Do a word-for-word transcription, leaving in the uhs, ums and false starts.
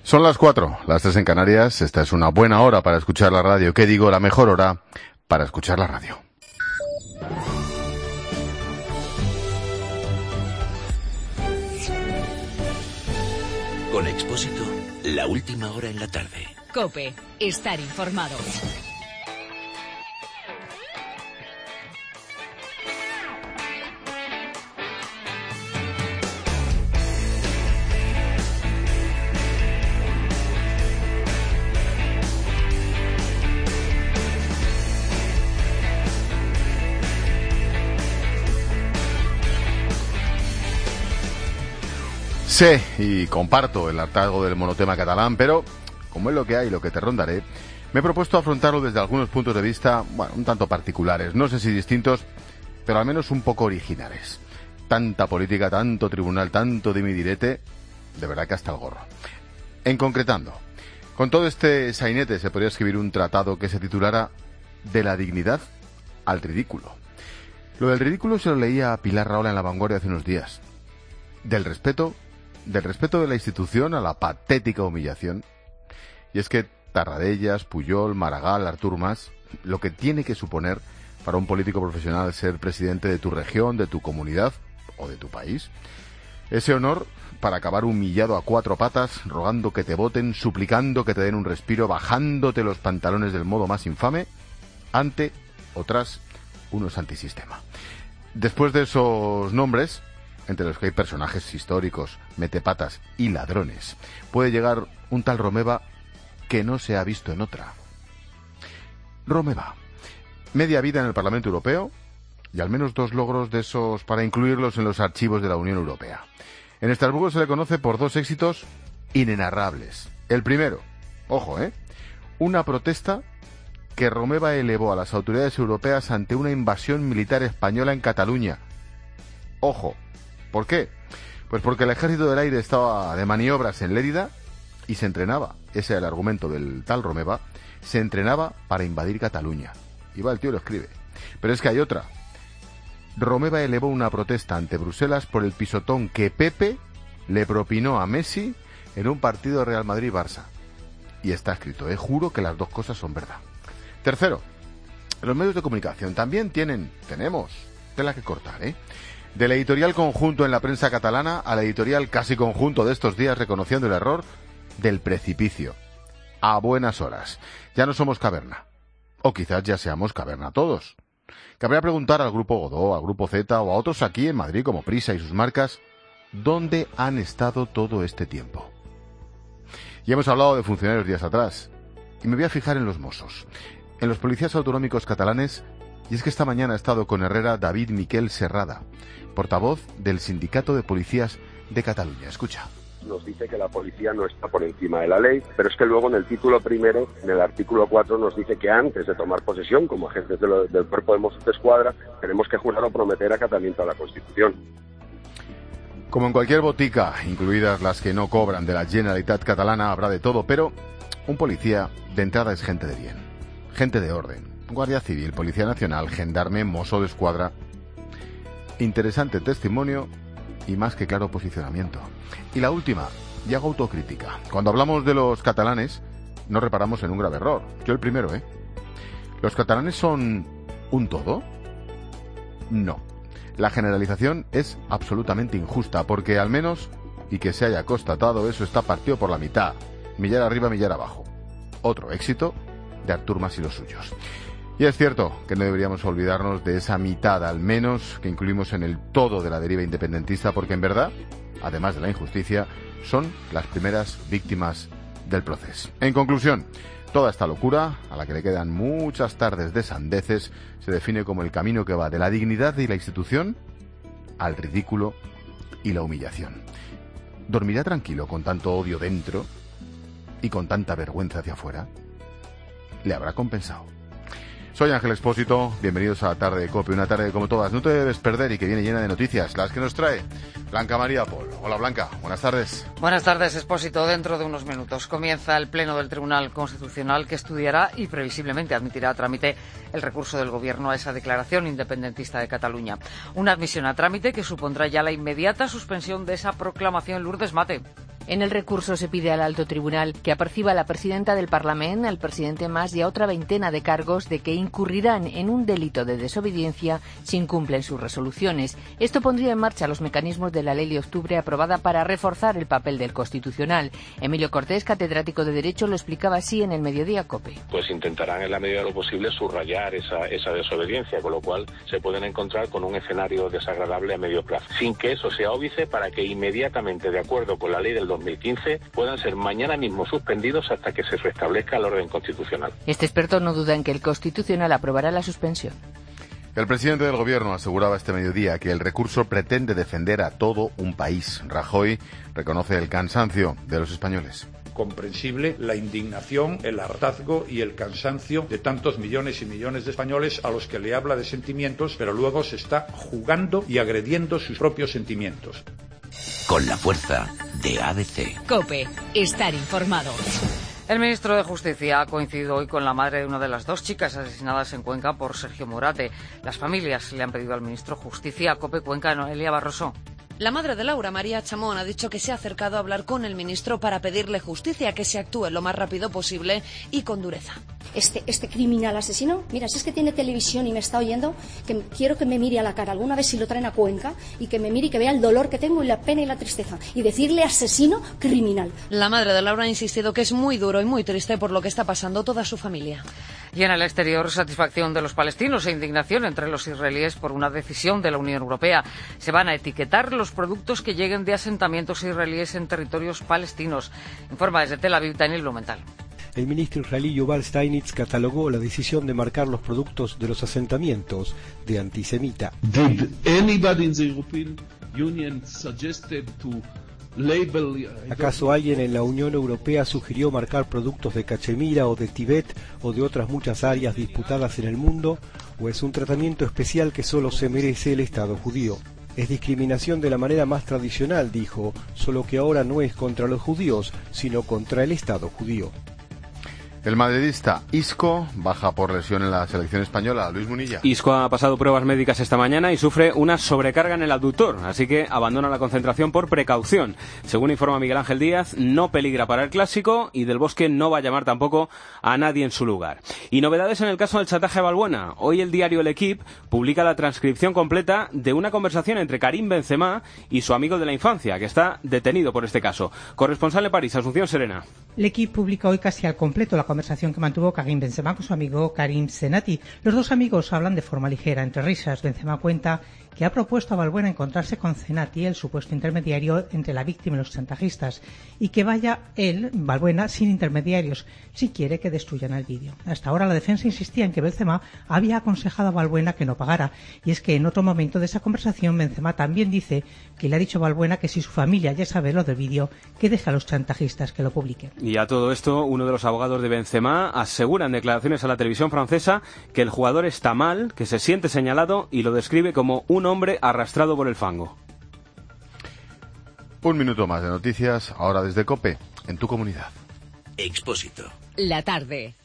Son las cuatro, las tres en Canarias. Esta es una buena hora para escuchar la radio. ¿Qué digo? La mejor hora para escuchar la radio. Con Expósito, la última hora en la tarde. COPE, estar informado. Sé y comparto el hartazgo del monotema catalán, pero como es lo que hay, lo que te rondaré, me he propuesto afrontarlo desde algunos puntos de vista, bueno, un tanto particulares, no sé si distintos, pero al menos un poco originales. Tanta política, tanto tribunal, tanto dimi direte, de verdad que hasta el gorro. En concretando, con todo este sainete se podría escribir un tratado que se titulara De la dignidad al ridículo. Lo del ridículo se lo leía a Pilar Rahola en La Vanguardia hace unos días. Del respeto... Del respeto de la institución a la patética humillación. Y es que Tarradellas, Pujol, Maragall, Artur Mas, lo que tiene que suponer para un político profesional ser presidente de tu región, de tu comunidad o de tu país. Ese honor para acabar humillado a cuatro patas, rogando que te voten, suplicando que te den un respiro, bajándote los pantalones del modo más infame, ante o tras unos antisistema. Después de esos nombres, entre los que hay personajes históricos, metepatas y ladrones, puede llegar un tal Romeva que no se ha visto en otra. Romeva, media vida en el Parlamento Europeo y al menos dos logros de esos para incluirlos en los archivos de la Unión Europea. En Estrasburgo se le conoce por dos éxitos inenarrables. El primero, ojo, ¿eh? Una protesta que Romeva elevó a las autoridades europeas ante una invasión militar española en Cataluña. Ojo. ¿Por qué? Pues porque el ejército del aire estaba de maniobras en Lérida y se entrenaba, ese es el argumento del tal Romeva, se entrenaba para invadir Cataluña. Y va, el tío lo escribe. Pero es que hay otra. Romeva elevó una protesta ante Bruselas por el pisotón que Pepe le propinó a Messi en un partido de Real Madrid-Barça. Y está escrito, ¿eh? Juro que las dos cosas son verdad. Tercero, los medios de comunicación también tienen, tenemos, tela que cortar, ¿eh? Del editorial conjunto en la prensa catalana al editorial casi conjunto de estos días reconociendo el error del precipicio. A buenas horas. Ya no somos caverna. O quizás ya seamos caverna todos. Cabría preguntar al Grupo Godó, al Grupo Z o a otros aquí en Madrid como Prisa y sus marcas, ¿dónde han estado todo este tiempo? Y hemos hablado de funcionarios días atrás. Y me voy a fijar en los Mossos, en los policías autonómicos catalanes. Y es que esta mañana ha estado con Herrera David Miquel Serrada, portavoz del Sindicato de Policías de Cataluña. Escucha. Nos dice que la policía no está por encima de la ley, pero es que luego en el título primero, en el artículo cuatro, nos dice que antes de tomar posesión como agentes de lo, del Cuerpo de Mossos d'Esquadra, tenemos que jurar o prometer acatamiento a la Constitución. Como en cualquier botica, incluidas las que no cobran de la Generalitat catalana, habrá de todo, pero un policía de entrada es gente de bien, gente de orden. Guardia Civil, Policía Nacional, Gendarme, Mosso d'Esquadra. Interesante testimonio y más que claro posicionamiento. Y la última, y hago autocrítica. Cuando hablamos de los catalanes, no reparamos en un grave error. Yo el primero, ¿eh? ¿Los catalanes son un todo? No. La generalización es absolutamente injusta, porque al menos, y que se haya constatado, eso está partido por la mitad. Millar arriba, millar abajo. Otro éxito de Artur Mas y los suyos. Y es cierto que no deberíamos olvidarnos de esa mitad, al menos, que incluimos en el todo de la deriva independentista, porque en verdad, además de la injusticia, son las primeras víctimas del proceso. En conclusión, toda esta locura, a la que le quedan muchas tardes de sandeces, se define como el camino que va de la dignidad y la institución al ridículo y la humillación. ¿Dormirá tranquilo con tanto odio dentro y con tanta vergüenza hacia afuera? ¿Le habrá compensado? Soy Ángel Expósito, bienvenidos a la tarde de COPE, una tarde como todas, no te debes perder y que viene llena de noticias, las que nos trae Blanca María Pol. Hola Blanca, buenas tardes. Buenas tardes, Expósito. Dentro de unos minutos comienza el Pleno del Tribunal Constitucional que estudiará y previsiblemente admitirá a trámite el recurso del Gobierno a esa declaración independentista de Cataluña. Una admisión a trámite que supondrá ya la inmediata suspensión de esa proclamación. Lourdes Mate. En el recurso se pide al alto tribunal que aperciba a la presidenta del Parlamento, al presidente Mas y a otra veintena de cargos de que incurrirán en un delito de desobediencia si incumplen sus resoluciones. Esto pondría en marcha los mecanismos de la ley de octubre aprobada para reforzar el papel del Constitucional. Emilio Cortés, catedrático de Derecho, lo explicaba así en el Mediodía COPE. Pues intentarán en la medida de lo posible subrayar esa, esa desobediencia, con lo cual se pueden encontrar con un escenario desagradable a medio plazo, sin que eso sea óbice para que inmediatamente, de acuerdo con la ley del dos mil quince, puedan ser mañana mismo suspendidos hasta que se restablezca el orden constitucional. Este experto no duda en que el Constitucional aprobará la suspensión. El presidente del Gobierno aseguraba este mediodía que el recurso pretende defender a todo un país. Rajoy reconoce el cansancio de los españoles. Comprensible la indignación, el hartazgo y el cansancio de tantos millones y millones de españoles a los que le habla de sentimientos, pero luego se está jugando y agrediendo sus propios sentimientos. Con la fuerza de A B C. COPE. Estar informado. El ministro de Justicia ha coincidido hoy con la madre de una de las dos chicas asesinadas en Cuenca por Sergio Morate. Las familias le han pedido al ministro Justicia. COPE Cuenca, Noelia Barroso. La madre de Laura, María Chamón, ha dicho que se ha acercado a hablar con el ministro para pedirle justicia, que se actúe lo más rápido posible y con dureza. Este, este criminal asesino, mira, si es que tiene televisión y me está oyendo, que quiero que me mire a la cara alguna vez si lo traen a Cuenca y que me mire y que vea el dolor que tengo y la pena y la tristeza y decirle asesino criminal. La madre de Laura ha insistido que es muy duro y muy triste por lo que está pasando toda su familia. Y en el exterior, satisfacción de los palestinos e indignación entre los israelíes por una decisión de la Unión Europea. Se van a etiquetar los productos que lleguen de asentamientos israelíes en territorios palestinos. Informa desde Tel Aviv, Daniel Blumenthal. El ministro israelí Yuval Steinitz catalogó la decisión de marcar los productos de los asentamientos de antisemita. Did anybody in the European Union suggested to label... ¿Acaso alguien en la Unión Europea sugirió marcar productos de Cachemira o de Tibet o de otras muchas áreas disputadas en el mundo? ¿O es un tratamiento especial que solo se merece el Estado judío? Es discriminación de la manera más tradicional, dijo, solo que ahora no es contra los judíos, sino contra el Estado judío. El madridista Isco baja por lesión en la selección española. Luis Munilla. Isco ha pasado pruebas médicas esta mañana y sufre una sobrecarga en el abductor, así que abandona la concentración por precaución. Según informa Miguel Ángel Díaz, no peligra para el Clásico y Del Bosque no va a llamar tampoco a nadie en su lugar. Y novedades en el caso del chantaje a Balbuena. Hoy el diario El Equipe publica la transcripción completa de una conversación entre Karim Benzema y su amigo de la infancia, que está detenido por este caso. Corresponsal en París, Asunción Serena. El Equipe publica hoy casi al completo la conversación que mantuvo Karim Benzema con su amigo Karim Senati. Los dos amigos hablan de forma ligera, entre risas. Benzema cuenta que ha propuesto a Balbuena encontrarse con Senati, el supuesto intermediario entre la víctima y los chantajistas, y que vaya él, Balbuena, sin intermediarios, si quiere que destruyan el vídeo. Hasta ahora la defensa insistía en que Benzema había aconsejado a Balbuena que no pagara, y es que en otro momento de esa conversación Benzema también dice que le ha dicho a Balbuena que si su familia ya sabe lo del vídeo, que deje a los chantajistas que lo publiquen. Y a todo esto, uno de los abogados de Benzema asegura en declaraciones a la televisión francesa que el jugador está mal, que se siente señalado y lo describe como un hombre arrastrado por el fango. Un minuto más de noticias, ahora desde COPE, en tu comunidad. Expósito. La tarde.